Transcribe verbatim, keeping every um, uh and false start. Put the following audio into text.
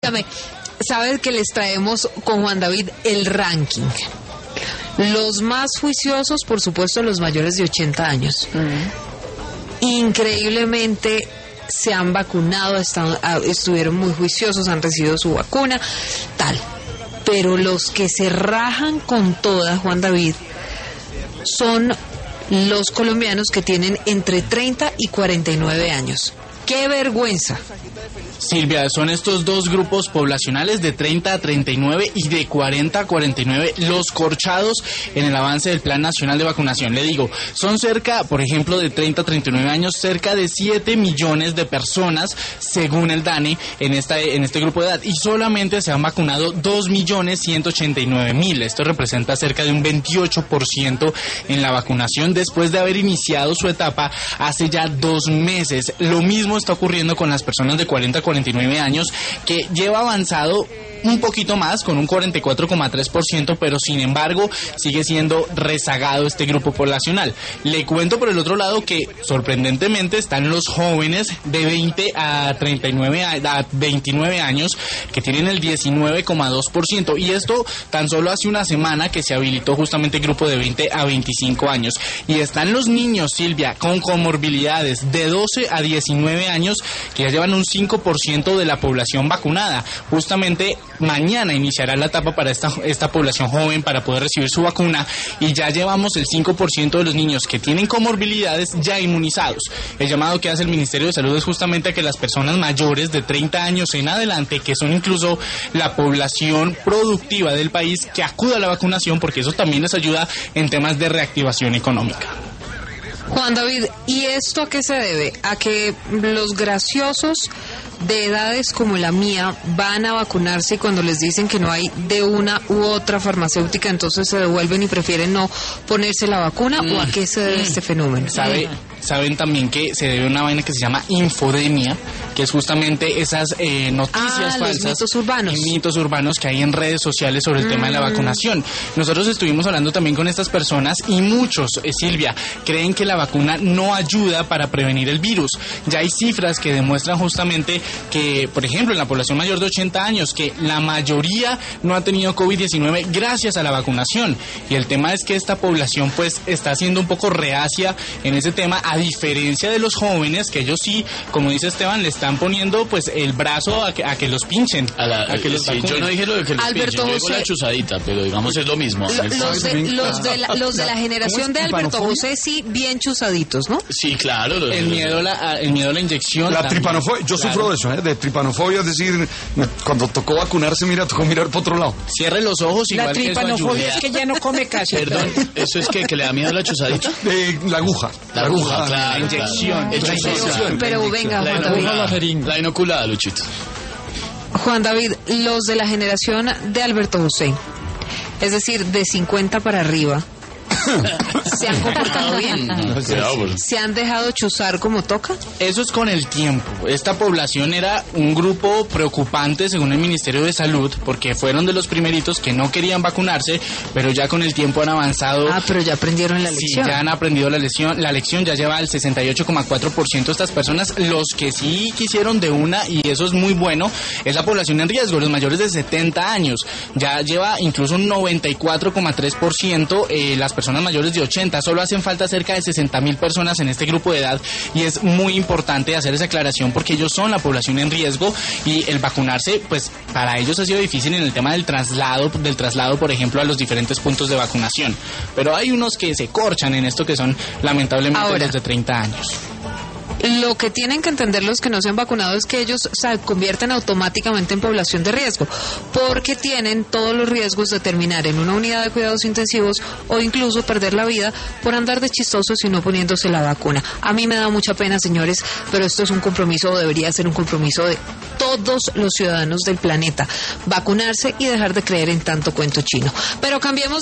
Óigame, ¿sabes que les traemos con Juan David el ranking? Los más juiciosos, por supuesto, los mayores de ochenta años. Mm. Increíblemente se han vacunado, están, estuvieron muy juiciosos, han recibido su vacuna, tal. Pero los que se rajan con toda, Juan David, son los colombianos que tienen entre treinta y cuarenta y nueve años. ¡Qué vergüenza! Silvia, son estos dos grupos poblacionales de treinta a treinta y nueve y de cuarenta a cuarenta y nueve los corchados en el avance del Plan Nacional de Vacunación. Le digo, son cerca, por ejemplo, de treinta a treinta y nueve años, cerca de siete millones de personas, según el DANE, en, esta, en este grupo de edad, y solamente se han vacunado dos millones ciento ochenta y nueve mil. Esto representa cerca de un veintiocho por ciento en la vacunación después de haber iniciado su etapa hace ya dos meses. Lo mismo está ocurriendo con las personas de cuarenta a cuarenta y nueve años, que lleva avanzado un poquito más, con un cuarenta y cuatro coma tres por ciento, pero sin embargo sigue siendo rezagado este grupo poblacional. Le cuento por el otro lado que sorprendentemente están los jóvenes de veinte a treinta y nueve a veintinueve años, que tienen el diecinueve coma dos por ciento, y esto tan solo hace una semana que se habilitó justamente el grupo de veinte a veinticinco años. Y están los niños, Silvia, con comorbilidades de doce a diecinueve años, que ya llevan un cinco por ciento de la población vacunada. Justamente mañana iniciará la etapa para esta, esta población joven para poder recibir su vacuna, y ya llevamos el cinco por ciento de los niños que tienen comorbilidades ya inmunizados. El llamado que hace el Ministerio de Salud es justamente a que las personas mayores de treinta años en adelante, que son incluso la población productiva del país, que acuda a la vacunación, porque eso también les ayuda en temas de reactivación económica. Juan David, ¿y esto a qué se debe? ¿A que los graciosos de edades como la mía van a vacunarse y cuando les dicen que no hay de una u otra farmacéutica, entonces se devuelven y prefieren no ponerse la vacuna? Mm. ¿O a qué se debe mm. este fenómeno? ¿Sabe? Saben también que se debe a una vaina que se llama infodemia, que es justamente esas eh, noticias ah, falsas, los mitos urbanos. Y mitos urbanos que hay en redes sociales sobre el mm. tema de la vacunación. Nosotros estuvimos hablando también con estas personas y muchos, eh, Silvia, creen que la vacuna no ayuda para prevenir el virus. Ya hay cifras que demuestran justamente que, por ejemplo, en la población mayor de ochenta años, que la mayoría no ha tenido COVID diecinueve gracias a la vacunación. Y el tema es que esta población pues está siendo un poco reacia en ese tema, a diferencia de los jóvenes, que ellos sí, como dice Esteban, le están poniendo pues el brazo a que, a que los pinchen. A la, a que los sí, yo no dije lo de que los Alberto pinchen, yo José, digo la chuzadita, pero digamos es lo mismo. Lo, los, de, los, de la, los de la generación de Alberto José sí bien chuzaditos, ¿no? Sí, claro. Los, el, los, miedo la, el miedo a la inyección. La tripanofobia, yo claro. sufro de eso, ¿eh? de tripanofobia, es decir, cuando tocó vacunarse, mira, tocó mirar por otro lado. Cierre los ojos igual la que eso ayuda. La tripanofobia es que ya no come casi. Perdón, ¿eso es que, que le da miedo a la chuzadita? Eh, la aguja. La, la aguja, aguja, claro. La inyección. Claro. La inyección. Pero la venga, la Juan David. La, la inoculada, Luchito. Juan David, los de la generación de Alberto José, es decir, de cincuenta para arriba, ¿se han comportado bien? ¿Se han dejado chuzar como toca? Eso es con el tiempo. Esta población era un grupo preocupante según el Ministerio de Salud, porque fueron de los primeritos que no querían vacunarse, pero ya con el tiempo han avanzado. Ah, pero ya aprendieron la lección. Sí, ya han aprendido la lección. La lección ya lleva al sesenta y ocho coma cuatro por ciento de estas personas. Los que sí quisieron de una, y eso es muy bueno, es la población en riesgo, los mayores de setenta años. Ya lleva incluso un noventa y cuatro coma tres por ciento eh, las personas mayores de ochenta. Solo hacen falta cerca de sesenta mil personas en este grupo de edad, y es muy importante hacer esa aclaración porque ellos son la población en riesgo, y el vacunarse pues para ellos ha sido difícil en el tema del traslado, del traslado por ejemplo a los diferentes puntos de vacunación, pero hay unos que se corchan en esto, que son lamentablemente Ahora, los de treinta años. Lo que tienen que entender los que no se han vacunado es que ellos se convierten automáticamente en población de riesgo, porque tienen todos los riesgos de terminar en una unidad de cuidados intensivos o incluso perder la vida por andar de chistosos y no poniéndose la vacuna. A mí me da mucha pena, señores, pero esto es un compromiso, o debería ser un compromiso de todos los ciudadanos del planeta, vacunarse y dejar de creer en tanto cuento chino. Pero cambiemos